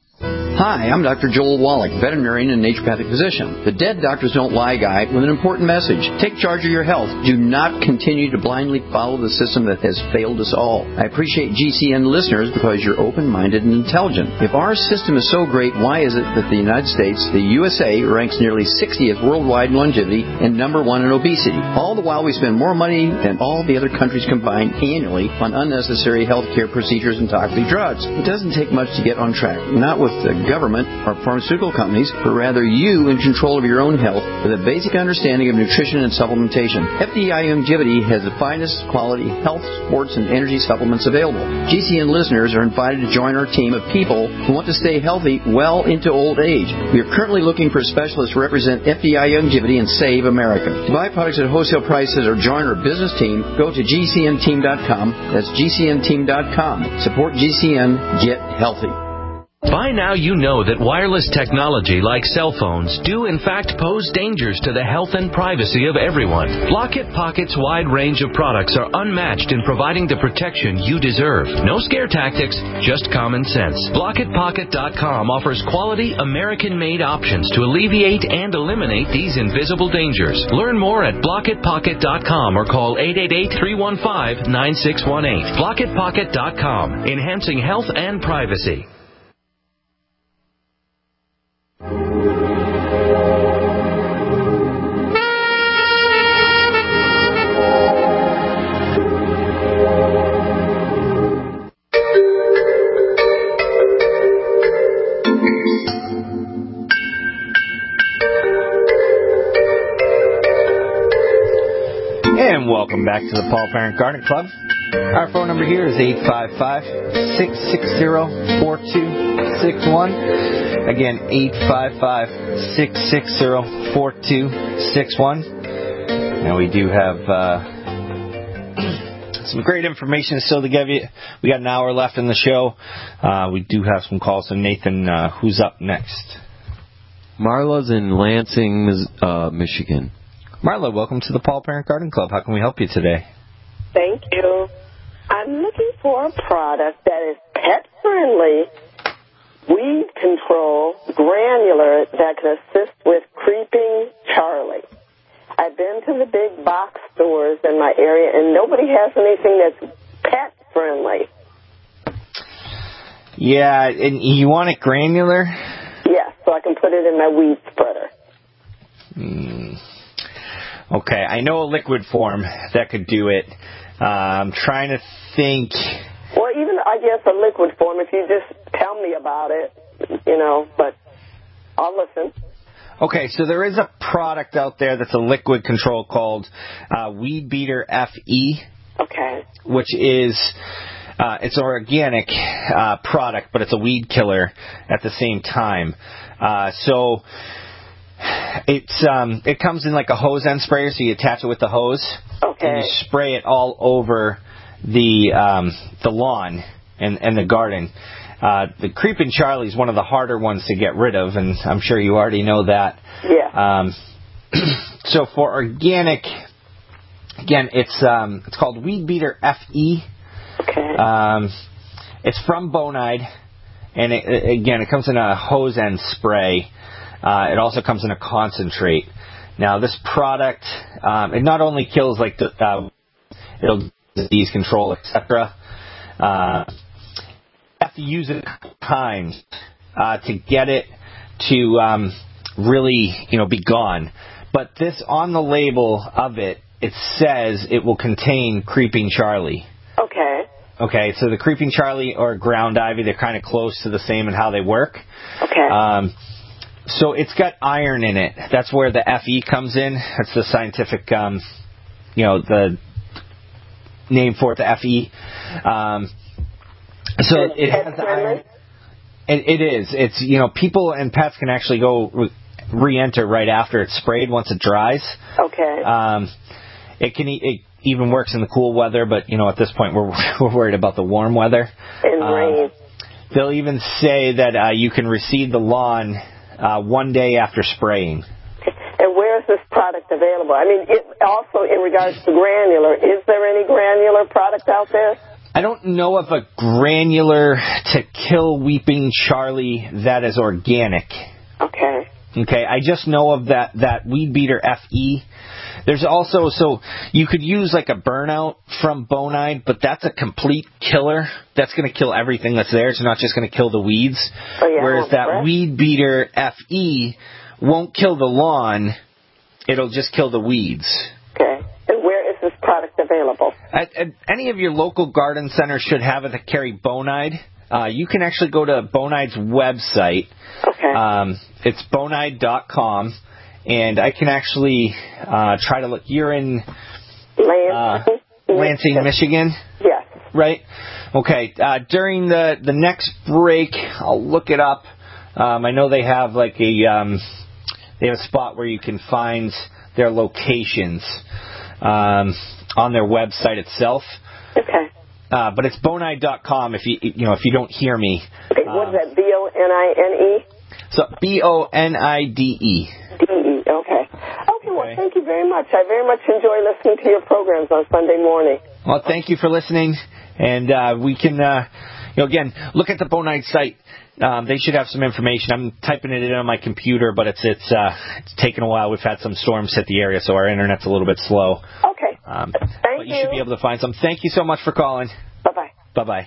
Hi, I'm Doctor Joel Wallach, veterinarian and naturopathic physician. The Dead Doctors Don't Lie guide with an important message. Take charge of your health. Do not continue to blindly follow the system that has failed us all. I appreciate G C N listeners because you're open-minded and intelligent. If our system is so great, why is it that the United States, the U S A, ranks nearly sixtieth worldwide in longevity and number one in obesity? All the while we spend more money than all the other countries combined annually on unnecessary health care procedures and toxic drugs. It doesn't take much to get on track. Not with the government or pharmaceutical companies, but rather you in control of your own health with a basic understanding of nutrition and supplementation. F D I Longevity has the finest quality health, sports, and energy supplements available. G C N listeners are invited to join our team of people who want to stay healthy well into old age. We are currently looking for specialists to represent F D I Longevity and Save America. To buy products at wholesale prices or join our business team, go to G C N team dot com. That's G C N team dot com. Support G C N. Get healthy. By now you know that wireless technology like cell phones do in fact pose dangers to the health and privacy of everyone. Blockit Pocket's wide range of products are unmatched in providing the protection you deserve. No scare tactics, just common sense. Blockit Pocket dot com offers quality American-made options to alleviate and eliminate these invisible dangers. Learn more at Blockit Pocket dot com or call eight eight eight, three one five, nine six one eight. Blockit Pocket dot com, enhancing health and privacy. And welcome back to the Paul Parent Garden Club. Our phone number here is eight five five, six six zero, four two six one. Again, eight five five, six six zero, four two six one. Now we do have uh, some great information still to give you. We got an hour left in the show. Uh, we do have some calls. So Nathan, uh, who's up next? Marla's in Lansing, uh, Michigan. Marla, welcome to the Paul Parent Garden Club. How can we help you today? Thank you. I'm looking for a product that is pet-friendly, weed control, granular, that can assist with creeping Charlie. I've been to the big box stores in my area, and nobody has anything that's pet-friendly. Yeah, and you want it granular? Yes, so I can put it in my weed spreader. Hmm. Okay, I know a liquid form that could do it. Uh, I'm trying to think. Well, even, I guess, a liquid form, if you just tell me about it, you know, but I'll listen. Okay, so there is a product out there that's a liquid control called uh, Weed Beater F E. Okay. Which is, uh, it's an organic uh, product, but it's a weed killer at the same time. Uh, so... It's um, it comes in like a hose end sprayer, so you attach it with the hose, okay. and you spray it all over the um, the lawn and, and the garden. Uh, the Creeping Charlie is one of the harder ones to get rid of, and I'm sure you already know that. Yeah. Um, so for organic, again, it's um, it's called Weed Beater F E. Okay. Um, it's from Bonide, and it, again, it comes in a hose end spray. Uh, it also comes in a concentrate. Now, this product, um, it not only kills like the, uh, it'll disease control, et cetera. Uh, you have to use it times uh, to get it to um, really, you know, be gone. But this on the label of it, it says it will contain Creeping Charlie. Okay, so the Creeping Charlie or ground ivy, they're kind of close to the same in how they work. Okay. Um, so it's got iron in it. That's where the F E comes in. That's the scientific, um, you know, the name for it, the F E. Um, so it, it has the iron. It, it is. It's, you know, people and pets can actually go re- re-enter right after it's sprayed once it dries. Okay. Um, it can e- it even works in the cool weather, but, you know, at this point we're we're worried about the warm weather. And um, rain. They'll even say that uh, you can reseed the lawn uh, one day after spraying. And where is this product available? I mean, it, also in regards to granular, is there any granular product out there? I don't know of a granular to kill Weeping Charlie that is organic. Okay. Okay, I just know of that, that Weed Beater F E. There's also, so you could use like a burnout from Bonide, but that's a complete killer. That's going to kill everything that's there. It's not just going to kill the weeds. Oh, yeah, Whereas that correct. Weed Beater F E won't kill the lawn. It'll just kill the weeds. Okay. And where is this product available? At, at any of your local garden centers should have it that carry Bonide. Uh, you can actually go to Bonide's website. Okay. Um, it's bonide dot com, and I can actually uh, try to look. You're in uh, Lansing, Michigan? Yes. Right? Okay. Uh, during the, the next break, I'll look it up. Um, I know they have like a um, they have a spot where you can find their locations um, on their website itself. Okay. Uh, but it's bonide dot com if you you know if you don't hear me. Okay, what is that? B O N I N E? So B O N I D E. D E, okay. Okay, well, thank you very much. I very much enjoy listening to your programs on Sunday morning. Well, thank you for listening, and uh, we can, uh, you know, again, look at the Bonide site. Um, they should have some information. I'm typing it in on my computer, but it's it's uh, it's taken a while. We've had some storms hit the area, so our internet's a little bit slow. Okay. Um, thank but you. you. You should be able to find some. Thank you so much for calling. Bye-bye. Bye-bye.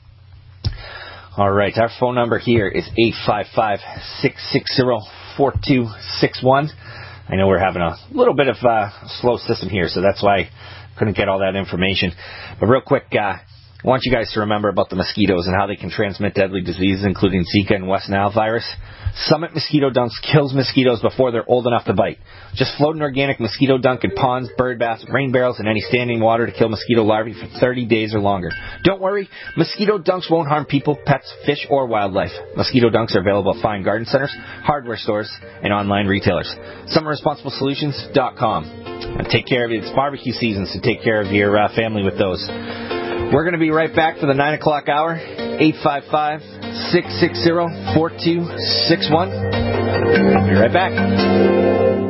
All right, our phone number here is eight five five, six six zero, four two six one. I know we're having a little bit of a uh, slow system here, so that's why I couldn't get all that information. But real quick, uh, I want you guys to remember about the mosquitoes and how they can transmit deadly diseases, including Zika and West Nile virus. Summit Mosquito Dunks kills mosquitoes before they're old enough to bite. Just float an organic mosquito dunk in ponds, bird baths, rain barrels, and any standing water to kill mosquito larvae for thirty days or longer. Don't worry, mosquito dunks won't harm people, pets, fish, or wildlife. Mosquito dunks are available at fine garden centers, hardware stores, and online retailers. summer responsible solutions dot com. And take care of it. It's barbecue season, so take care of your uh, family with those. We're going to be right back for the nine o'clock hour. eight five five, six six zero, four two six one. Be right back.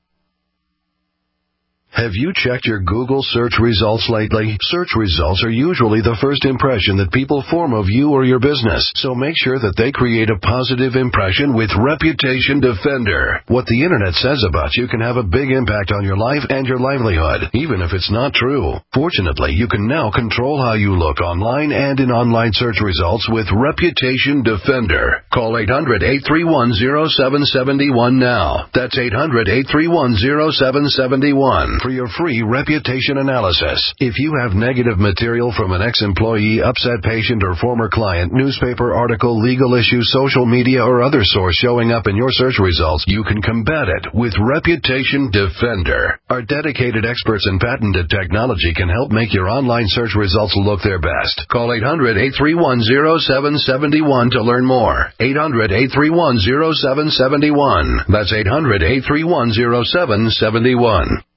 Have you checked your Google search results lately? Search results are usually the first impression that people form of you or your business, so make sure that they create a positive impression with Reputation Defender. What the internet says about you can have a big impact on your life and your livelihood, even if it's not true. Fortunately, you can now control how you look online and in online search results with Reputation Defender. Call eight hundred, eight three one, zero seven seven one now. That's eight hundred, eight three one, zero seven seven one. For your free reputation analysis. If you have negative material from an ex-employee, upset patient, or former client, newspaper article, legal issue, social media, or other source showing up in your search results, you can combat it with Reputation Defender. Our dedicated experts in patented technology can help make your online search results look their best. Call eight hundred, eight three one, zero seven seven one to learn more. eight hundred, eight three one, zero seven seven one. That's eight hundred, eight three one, zero seven seven one.